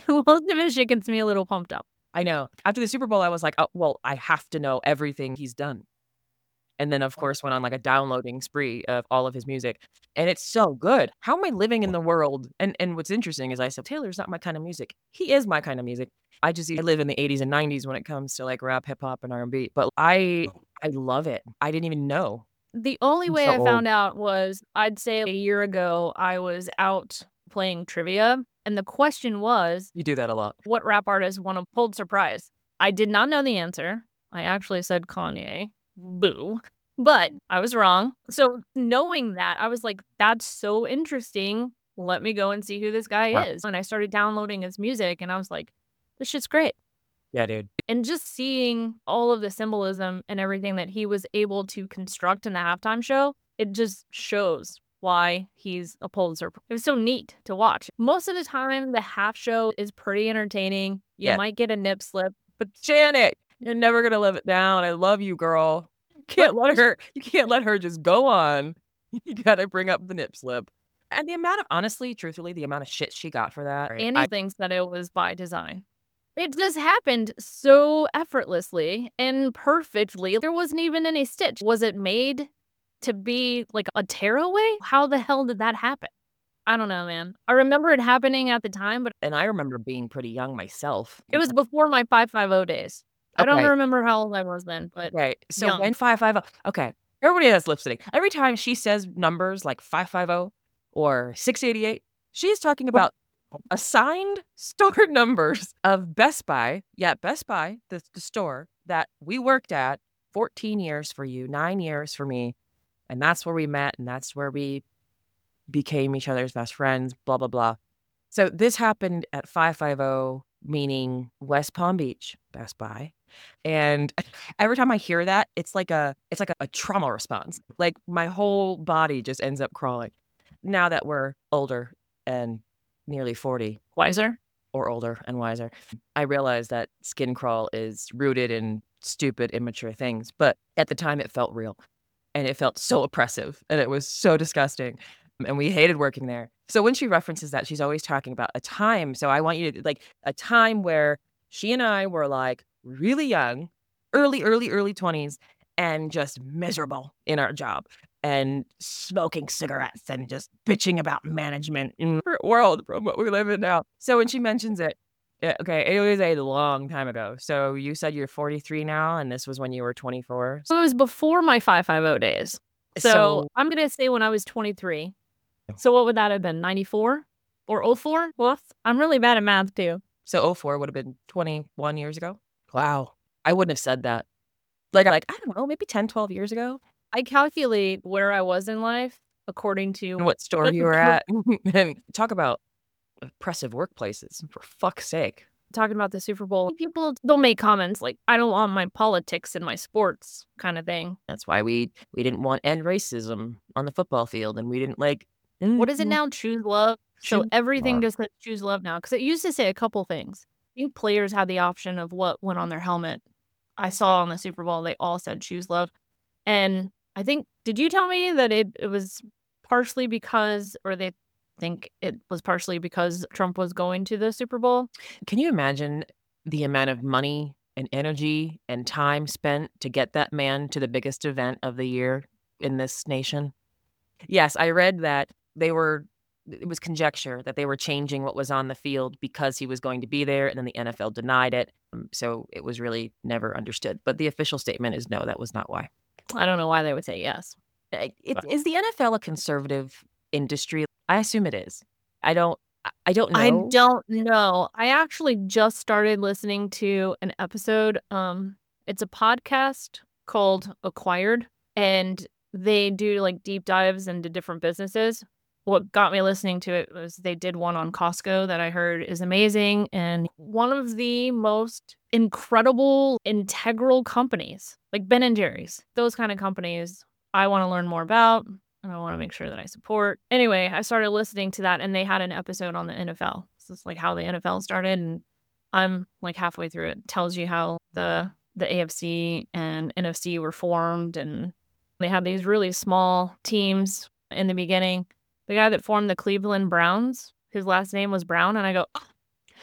Most of his shit gets me a little pumped up. I know. After the Super Bowl, I was like, oh, well, I have to know everything he's done. And then, of course, went on like a downloading spree of all of his music. And it's so good. How am I living in the world? And and what's interesting is I said, Taylor's not my kind of music. He is my kind of music. I just I live in the eighties and nineties when it comes to like rap, hip hop, and R and B. But I I love it. I didn't even know. The only I'm way so I old. found out was, I'd say a year ago, I was out playing trivia, and the question was, You do that a lot. what rap artist won a Pulitzer Prize? I did not know the answer. I actually said Kanye. Boo. But I was wrong. So knowing that, I was like, that's so interesting. Let me go and see who this guy Wow. is. And I started downloading his music, and I was like, this shit's great. Yeah, dude. And just seeing all of the symbolism and everything that he was able to construct in the halftime show, it just shows why he's a Pulitzer. It was so neat to watch. Most of the time, the half show is pretty entertaining. You Yeah. might get a nip slip, But Janet, you're never gonna live it down. I love you, girl. You can't let her. You can't let her just go on. You gotta bring up the nip slip. And the amount of, honestly, truthfully, the amount of shit she got for that. right? and he I, thinks that it was by design. It just happened so effortlessly and perfectly. There wasn't even any stitch. Was it made to be like a tearaway? How the hell did that happen? I don't know, man. I remember it happening at the time, but and I remember being pretty young myself. it was before my five five zero days. I don't Okay. remember how old I was then, but Right. So young. when five five zero, okay, everybody that's lip sitting. Every time she says numbers like five five zero or six eighty-eight, she's talking about assigned store numbers of Best Buy. Yeah, Best Buy, the, the store that we worked at fourteen years for you, nine years for me. And that's where we met, and that's where we became each other's best friends, blah, blah, blah. So this happened at five five zero, meaning West Palm Beach, Best Buy. And every time I hear that, it's like a it's like a, a trauma response. Like my whole body just ends up crawling. Now that we're older and nearly forty Wiser? or older and wiser, I realize that skin crawl is rooted in stupid, immature things. But at the time, it felt real. And it felt so oppressive. And it was so disgusting. And we hated working there. So when she references that, she's always talking about a time. So I want you to, like, a time where she and I were, like, really young, early, early, early twenties, and just miserable in our job and smoking cigarettes and just bitching about management in a world from what we live in now. So when she mentions it, yeah, okay, it was a long time ago. So you said you're forty-three now, and this was when you were twenty-four. So it was before my five five zero days. So, So- I'm going to say when I was twenty-three. So what would that have been? ninety-four or oh four? Well, I'm really bad at math too. So oh four would have been twenty-one years ago? Wow. I wouldn't have said that. Like, like I don't know, maybe ten, twelve years ago? I calculate where I was in life according to What store you were at? And talk about oppressive workplaces, for fuck's sake. talking about the Super Bowl. People don't make comments like, I don't want my politics in my sports kind of thing. That's why we we didn't want end racism on the football field, and we didn't like. What is it now? Choose love. So Choose everything love. just says choose love now. Because it used to say a couple things. I think players had the option of what went on their helmet. I saw on the Super Bowl, they all said choose love. And I think, did you tell me that it, it was partially because, or they think it was partially because Trump was going to the Super Bowl? Can you imagine the amount of money and energy and time spent to get that man to the biggest event of the year in this nation? Yes, I read that they were, it was conjecture that they were changing what was on the field because he was going to be there, and then the N F L denied it. Um, so it was really never understood. But the official statement is no, that was not why. I don't know why they would say yes. Uh, It, is the N F L a conservative industry? I assume it is. I don't. I- I don't know. I don't know. I actually just started listening to an episode. Um, it's a podcast called Acquired, and they do like deep dives into different businesses. What got me listening to it was they did one on Costco that I heard is amazing, and one of the most incredible, integral companies, like Ben and Jerry's. Those kind of companies I want to learn more about, and I want to make sure that I support. Anyway, I started listening to that, and they had an episode on the N F L. So it's like how the N F L started, and I'm like halfway through it. It tells you how the the A F C and N F C were formed, and they had these really small teams in the beginning. The guy that formed the Cleveland Browns, his last name was Brown, and I go, oh,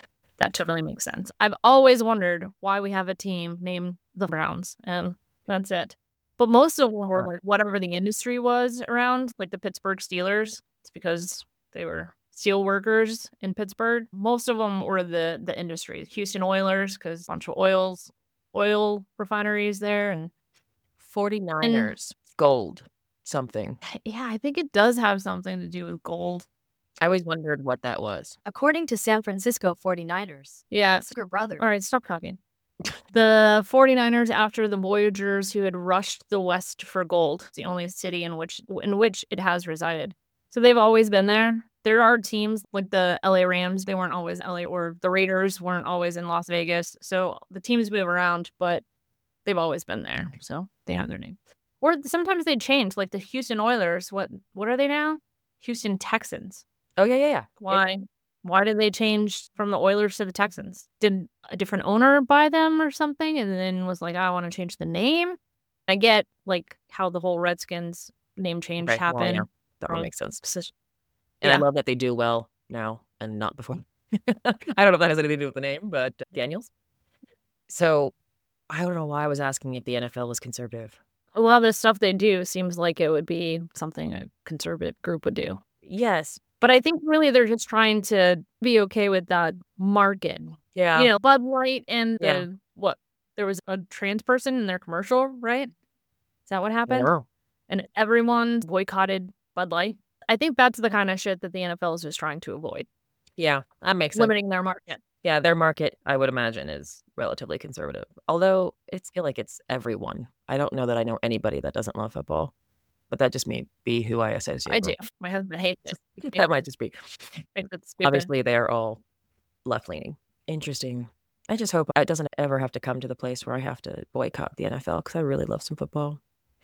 That totally makes sense. I've always wondered why we have a team named the Browns, and that's it. But most of them were like whatever the industry was around, like the Pittsburgh Steelers. It's because they were steel workers in Pittsburgh. Most of them were the the industry. Houston Oilers, because a bunch of oils, oil refineries there, and forty-niners, gold, something. yeah, I think it does have something to do with gold. I always wondered what that was. According to San Francisco forty-niners. Yeah. Husker brothers. All right, stop talking. The forty-niners, after the Voyagers who had rushed the West for gold, it's the only city in which in which it has resided. So they've always been there. There are teams like the L A Rams. They weren't always L A, or the Raiders weren't always in Las Vegas. So the teams move around, but they've always been there. So they have their name. Or sometimes they change, like the Houston Oilers. What what are they now? Houston Texans. Oh, yeah, yeah, yeah. Why? It, Why did they change from the Oilers to the Texans? Did a different owner buy them or something, and then was like, I want to change the name? I get like how the whole Redskins name change right, happened. well, yeah, that would make sense. And Yeah. I love that they do well now and not before. I don't know if that has anything to do with the name, but uh, Daniels. So I don't know why I was asking if the N F L was conservative. A lot of the stuff they do seems like it would be something a conservative group would do. Yes. But I think really they're just trying to be okay with that market. Yeah. You know, Bud Light and the, Yeah. what? There was a trans person in their commercial, right? Is that what happened? Yeah. And everyone boycotted Bud Light. I think that's the kind of shit that the N F L is just trying to avoid. Yeah, that makes sense. Limiting their market. Yeah, their market, I would imagine, is relatively conservative. Although it's feel like it's everyone. I don't know that I know anybody that doesn't love football, but that just may be who I associate. I with. do. My husband hates it. That might just be. Thinks it's stupid. Obviously, they are all left leaning. Interesting. I just hope it doesn't ever have to come to the place where I have to boycott the N F L because I really love some football.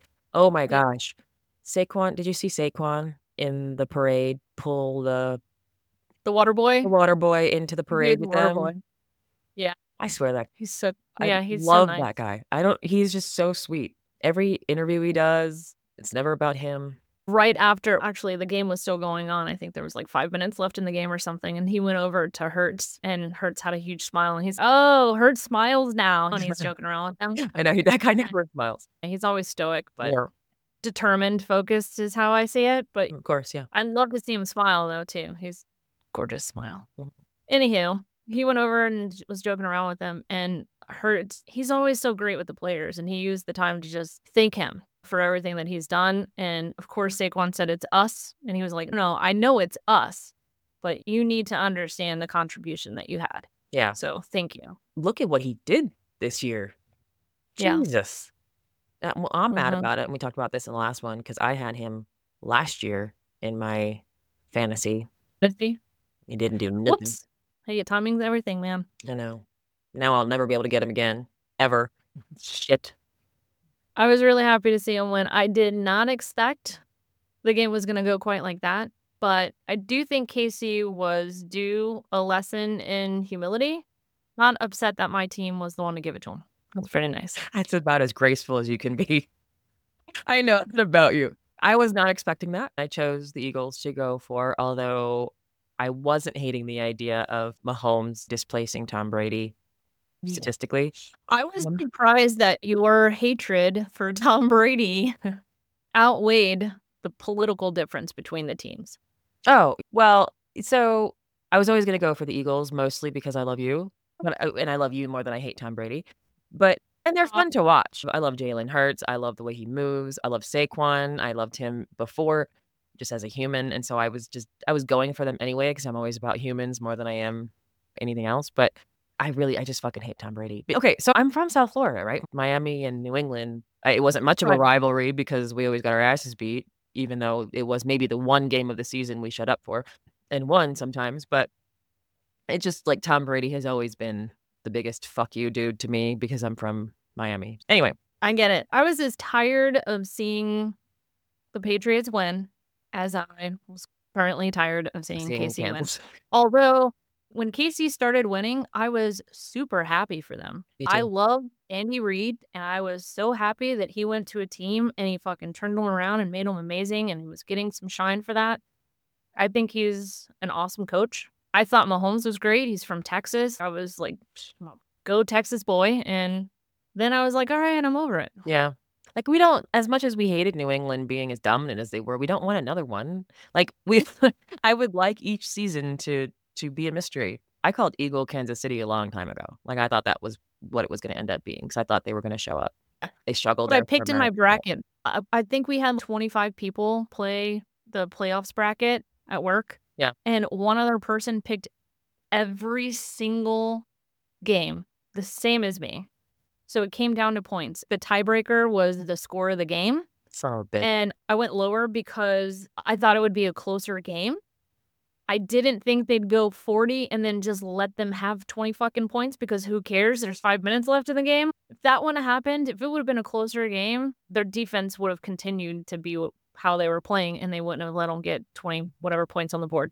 Oh my gosh. Saquon, did you see Saquon in the parade pull the The water boy? the water boy into the parade Big with water them? boy. Yeah. I swear that He's so, I yeah, he's love so nice. that guy. I don't he's just so sweet. Every interview he does, it's never about him. Right after, actually, the game was still going on. I think there was like five minutes left in the game or something. And he went over to Hurts, and Hurts had a huge smile. And he's, oh, Hurts smiles now. And he's joking around with them. I know he, that guy never smiles. He's always stoic, but Yeah, determined, focused is how I see it. But of course, yeah. I'd love to see him smile, though, too. He's gorgeous smile. Mhm. Anywho, he went over and was joking around with them. And Hurts, he's always so great with the players. And he used the time to just thank him for everything that he's done. And of course, Saquon said it's us. And he was like, no, I know it's us, but you need to understand the contribution that you had. Yeah. So thank you. Look at what he did this year. Yeah. Jesus. Uh, well, I'm mad Mhm. about it. And we talked about this in the last one because I had him last year in my fantasy. fifty. He didn't do nothing. Whoops. Hey, timing's everything, man. I know. Now I'll never be able to get him again. Ever. Shit. I was really happy to see him win. I did not expect the game was going to go quite like that, but I do think Casey was due a lesson in humility. Not upset that my team was the one to give it to him. That's pretty nice. That's about as graceful as you can be. I know that about you. I was not expecting that. I chose the Eagles to go for, although I wasn't hating the idea of Mahomes displacing Tom Brady statistically. I was surprised that your hatred for Tom Brady outweighed the political difference between the teams. Oh, well, so I was always going to go for the Eagles, mostly because I love you, but I, and I love you more than I hate Tom Brady. But and they're fun to watch. I love Jalen Hurts. I love the way he moves. I love Saquon. I loved him before, just as a human, and so I was just I was going for them anyway because I'm always about humans more than I am anything else. But I really I just fucking hate Tom Brady. But, okay, so I'm from South Florida, right? Miami and New England. I, it wasn't much of a Right. rivalry because we always got our asses beat, even though it was maybe the one game of the season we shut up for and won sometimes. But it just like Tom Brady has always been the biggest fuck you dude to me because I'm from Miami. Anyway, I get it. I was as tired of seeing the Patriots win as I was currently tired of seeing seeing Casey win. Kansas. Although when Casey started winning, I was super happy for them. Me I too. love Andy Reid, and I was so happy that he went to a team and he fucking turned them around and made them amazing, and he was getting some shine for that. I think he's an awesome coach. I thought Mahomes was great. He's from Texas. I was like, go Texas boy. And then I was like, all right, I'm over it. Yeah. Like, we don't, as much as we hated New England being as dominant as they were, we don't want another one. Like, we, I would like each season to to be a mystery. I called Eagle Kansas City a long time ago. Like, I thought that was what it was going to end up being because I thought they were going to show up. They struggled. But I there for picked in my America. bracket. I, I think we had twenty-five people play the playoffs bracket at work. Yeah. And one other person picked every single game the same as me. So it came down to points. The tiebreaker was the score of the game. Son of a bitch. And I went lower because I thought it would be a closer game. I didn't think they'd go forty and then just let them have twenty fucking points because who cares? There's five minutes left in the game. If that wouldn't have happened, if it would have been a closer game, their defense would have continued to be how they were playing and they wouldn't have let them get twenty whatever points on the board.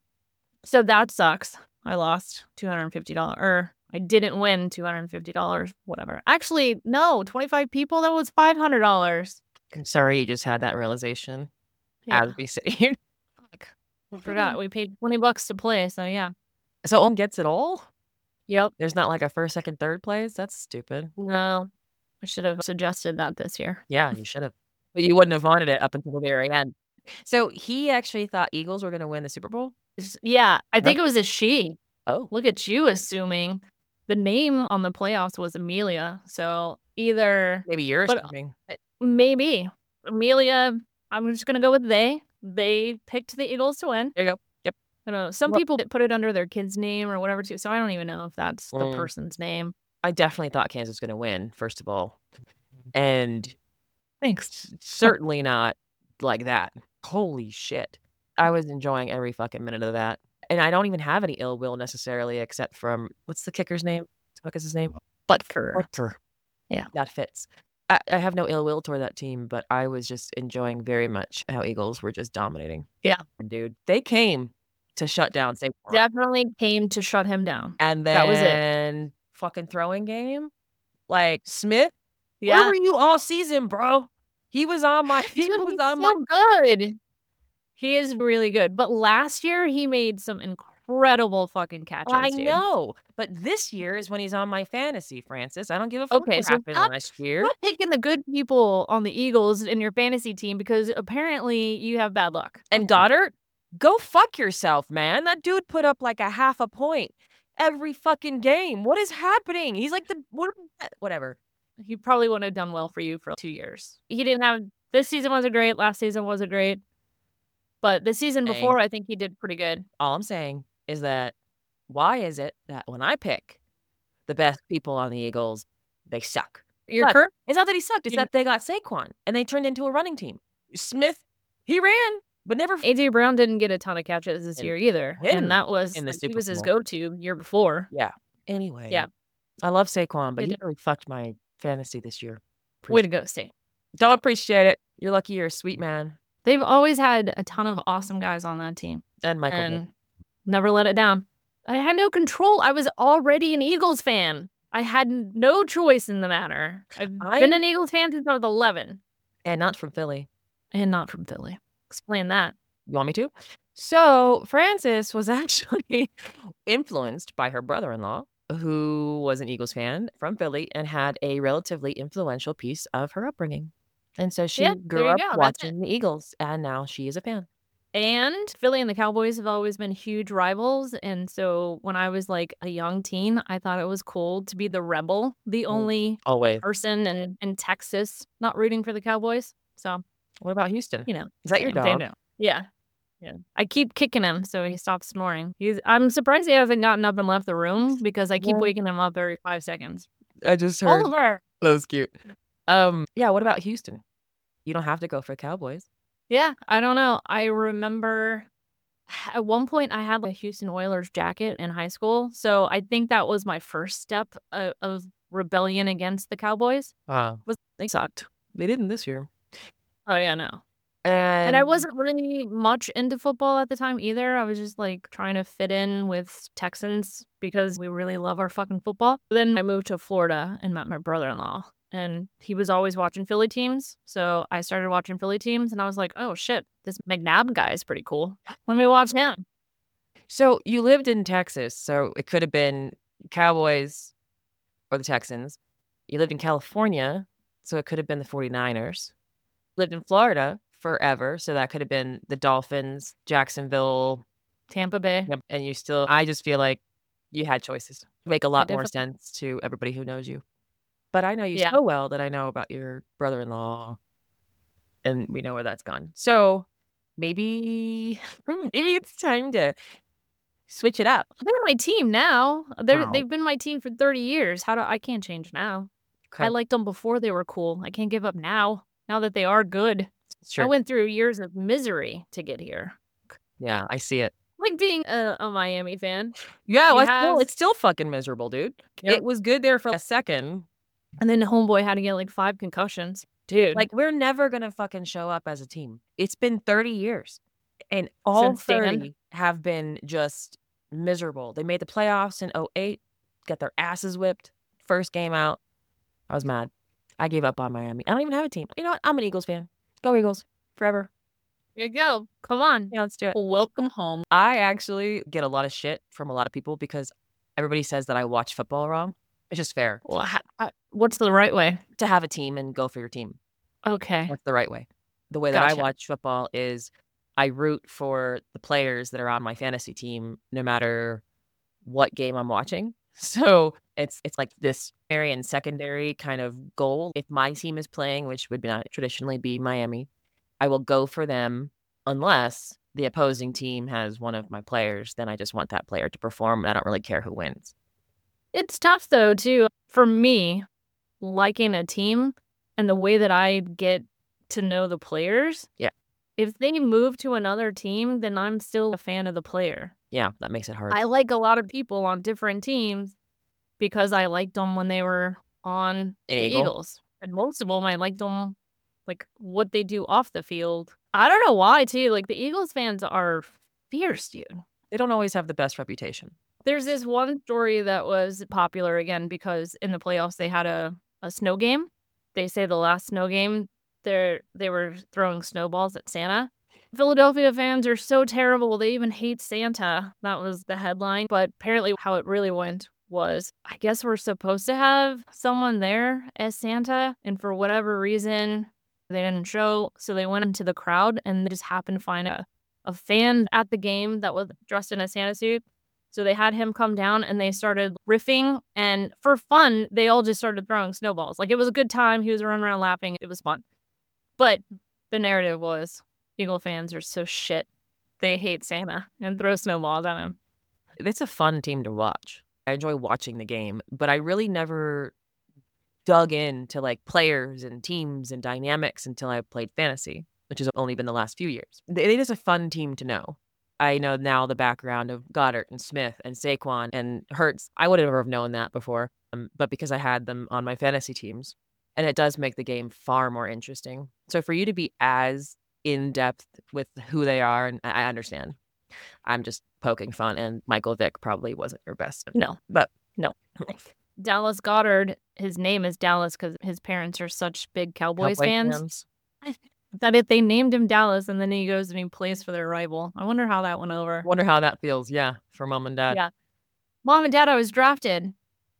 So that sucks. I lost two hundred fifty dollars. Or I didn't win two hundred fifty dollars, whatever. Actually, no, twenty-five people, that was five hundred dollars. I'm sorry you just had that realization Yeah. as we sit here. Fuck. I forgot. We paid twenty bucks to play, so yeah. So Owen gets it all? Yep. There's not like a first, second, third place? That's stupid. No. I should have suggested that this year. Yeah, you should have. But you wouldn't have wanted it up until the very end. So he actually thought Eagles were going to win the Super Bowl? Yeah, I think it was a she. Oh. Look at you assuming. The name on the playoffs was Amelia. So either Maybe you're But- assuming. maybe Amelia, I'm just going to go with they. They picked the Eagles to win. There you go. Yep. I don't know. Some Well- people put it under their kid's name or whatever too. So I don't even know if that's the Mm. person's name. I definitely thought Kansas was going to win, first of all. And Thanks. certainly not like that. Holy shit. I was enjoying every fucking minute of that. And I don't even have any ill will necessarily, except from, what's the kicker's name? What is his name? Butker. Butker. Yeah. That fits. I, I have no ill will toward that team, but I was just enjoying very much how Eagles were just dominating. Yeah. Dude, they came to shut down Saquon. Definitely came to shut him down. And then That was it. fucking throwing game. Like, Smith, where Yeah. were you all season, bro? He was on my he Dude, was he's on so my good. He is really good. But last year, he made some incredible fucking catches. I dude. know. But this year is when he's on my fantasy, Francis. I don't give a fuck Okay, what so happened stop- last year. You're picking the good people on the Eagles in your fantasy team because apparently you have bad luck. And Goddard, go fuck yourself, man. That dude put up like a half a point every fucking game. What is happening? He's like the what, whatever. He probably wouldn't have done well for you for two years. He didn't have this season wasn't great. Last season wasn't great. But the season Dang. before, I think he did pretty good. All I'm saying is that why is it that when I pick the best people on the Eagles, they suck? You're But Kurt? It's not that he sucked. It's You- that they got Saquon and they turned into a running team. Smith, he ran, but never. A J Brown didn't get a ton of catches this And year either. him And that was in the like, he Super was his Bowl. go-to year before. Yeah. Anyway. Yeah. I love Saquon, but They he did. really fucked my fantasy this year. Way to go, State. Don't appreciate it. You're lucky you're a sweet man. They've always had a ton of awesome guys on that team And Michael. Vick. and never let it down. I had no control. I was already an Eagles fan. I had no choice in the matter. I've I- been an Eagles fan since I was eleven And not from Philly. and not from Philly. Explain that. You want me to? So Frances was actually influenced by her brother-in-law, who was an Eagles fan from Philly and had a relatively influential piece of her upbringing. And so she Yeah, grew there you up go, that's it. watching the Eagles, and now she is a fan. And Philly and the Cowboys have always been huge rivals. And so when I was like a young teen, I thought it was cool to be the rebel, the Mm. only Always. person in, in Texas not rooting for the Cowboys. So, What about Houston? you know. Is that your They dog? know. Yeah. Yeah. I keep kicking him so he stops snoring. He's I'm surprised he hasn't gotten up and left the room because I keep Yeah. waking him up every five seconds. I just heard. Oliver. That was cute. Um, yeah, what about Houston? You don't have to go for Cowboys. Yeah, I don't know. I remember at one point I had a Houston Oilers jacket in high school. So I think that was my first step of, of rebellion against the Cowboys. Wow. Was They sucked. They didn't this year. Oh yeah, no. And, And I wasn't really much into football at the time either. I was just like trying to fit in with Texans because we really love our fucking football. Then I moved to Florida and met my brother-in-law. And he was always watching Philly teams. So I started watching Philly teams and I was like, oh shit, this McNabb guy is pretty cool. Let me watch him. So you lived in Texas, so it could have been Cowboys or the Texans. You lived in California, so it could have been the 49ers. Lived in Florida forever, so that could have been the Dolphins, Jacksonville, Tampa Bay. Yep. And you still, I just feel like you had choices. Make a lot more definitely- sense to everybody who knows you. But I know you Yeah. so well that I know about your brother-in-law, and we know where that's gone. So maybe, maybe it's time to switch it up. They're my team now. They're Wow. they've been my team for thirty years. How do I can't change now? I Okay. liked them before they were cool. I can't give up now. Now that they are good. I Sure. went through years of misery to get here. Yeah, I see it. Like being a, a Miami fan. Yeah, You well, it's still, have- it's still fucking miserable, dude. Yep. It was good there for a second. And then homeboy had to get like five concussions. Dude. Like, we're never gonna fucking show up as a team. It's been thirty years, and all Since Dan. thirty have been just miserable. They made the playoffs in oh eight, got their asses whipped. First game out, I was mad. I gave up on Miami. I don't even have a team. You know what? I'm an Eagles fan. Go Eagles forever. Here you go. Come on. Yeah, let's do it. Welcome home. I actually get a lot of shit from a lot of people because everybody says that I watch football wrong. It's just fair Well, ha- ha- what's the right way? to have a team and go for your team. Okay. That's the right way. The way that I Gotcha. watch football is I root for the players that are on my fantasy team no matter what game I'm watching. So it's it's like this primary and secondary kind of goal. If my team is playing, which would not traditionally be Miami, I will go for them unless the opposing team has one of my players. Then I just want that player to perform, and I don't really care who wins. It's tough though, too. For me, liking a team and the way that I get to know the players. Yeah. If they move to another team, then I'm still a fan of the player. Yeah, that makes it hard. I like a lot of people on different teams because I liked them when they were on the Eagle. Eagles. And most of them, I liked them, like, what they do off the field. I don't know why, too. Like, the Eagles fans are fierce, dude. They don't always have the best reputation. There's this one story that was popular again because in the playoffs they had a, a snow game. They say the last snow game, they they were throwing snowballs at Santa. Philadelphia fans are so terrible. They even hate Santa. That was the headline. But apparently how it really went was, I guess we're supposed to have someone there as Santa. And for whatever reason, they didn't show. So they went into the crowd and they just happened to find a, a fan at the game that was dressed in a Santa suit. So they had him come down and they started riffing. And for fun, they all just started throwing snowballs. Like, it was a good time. He was running around laughing. It was fun. But the narrative was Eagle fans are so shit. They hate Santa and throw snowballs at him. It's a fun team to watch. I enjoy watching the game, but I really never dug into like players and teams and dynamics until I played fantasy, which has only been the last few years. It is a fun team to know. I know now the background of Goddard and Smith and Saquon and Hurts. I would never have known that before, um, but because I had them on my fantasy teams, and it does make the game far more interesting. So for you to be as in depth with who they are, and I understand. I'm just poking fun, and Michael Vick probably wasn't your best. No, but no. Dallas Goddard, his name is Dallas because his parents are such big Cowboys Cowboy fans. That if they named him Dallas and then he goes and he plays for their rival. I wonder how that went over. Wonder how that feels, yeah, for mom and dad. Yeah. Mom and Dad, I was drafted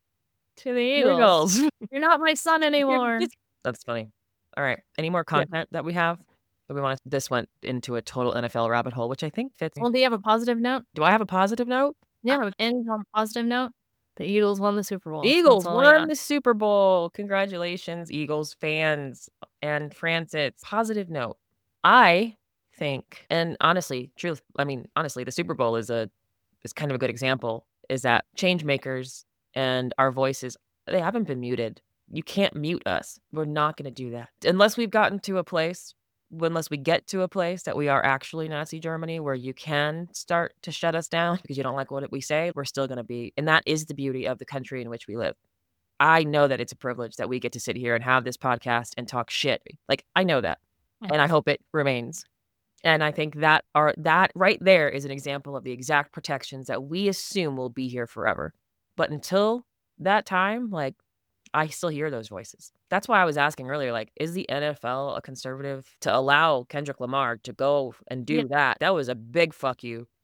to the Eagles. Eagles. You're not my son anymore. That's funny. All right. Any more content that we have? That we want to, this went into a total N F L rabbit hole, which I think fits. Well, do you have a positive note? Do I have a positive note? Yeah, end on a positive note. The Eagles won the Super Bowl. Eagles That's all I won got. the Super Bowl. Congratulations, Eagles fans and Francis. Positive note. I think, and honestly, truth, I mean, honestly, the Super Bowl is a is kind of a good example, is that change makers and our voices, they haven't been muted. You can't mute us. We're not going to do that. Unless we've gotten to a place, unless we get to a place that we are actually Nazi Germany, where you can start to shut us down because you don't like what we say, we're still going to be. And that is the beauty of the country in which we live. I know that it's a privilege that we get to sit here and have this podcast and talk shit. Like, I know that. And I hope it remains. And I think that are that right there is an example of the exact protections that we assume will be here forever. But until that time, like, I still hear those voices. That's why I was asking earlier, like, is the N F L a conservative to allow Kendrick Lamar to go and do Yeah. that? That was a big fuck you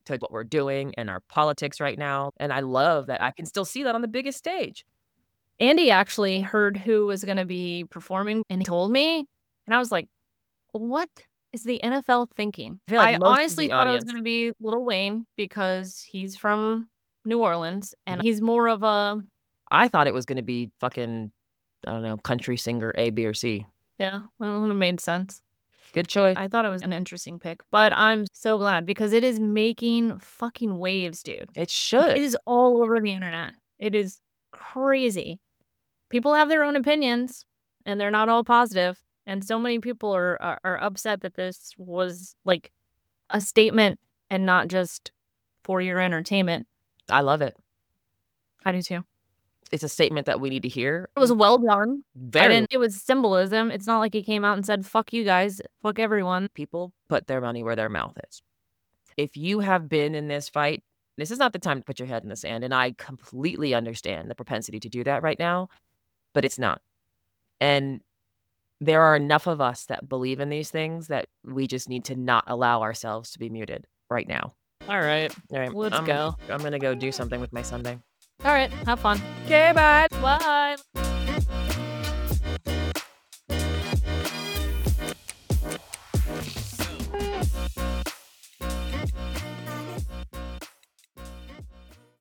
to what we're doing and our politics right now. And I love that I can still see that on the biggest stage. Andy actually heard who was going to be performing and he told me, and I was like, what is the N F L thinking? I feel like I most of honestly the thought it was audience- going to be Lil Wayne because he's from New Orleans and he's more of a, I thought it was going to be fucking, I don't know, country singer A, B, or C. yeah, well, it made sense. Good choice. I thought it was an interesting pick, but I'm so glad because it is making fucking waves, dude. It should. It is all over the internet. It is crazy. People have their own opinions and they're not all positive. And so many people are, are, are upset that this was like a statement and not just for your entertainment. I love it. I do too. It's a statement that we need to hear. It was well done. I Very didn't, it was symbolism. It's not like he came out and said, fuck you guys, fuck everyone. people put their money where their mouth is. If you have been in this fight, this is not the time to put your head in the sand. And I completely understand the propensity to do that right now, but it's not. And there are enough of us that believe in these things that we just need to not allow ourselves to be muted right now. All right. All right, Let's I'm- go. I'm going to go do something with my Sunday. All right. Have fun. Okay, bye. Bye.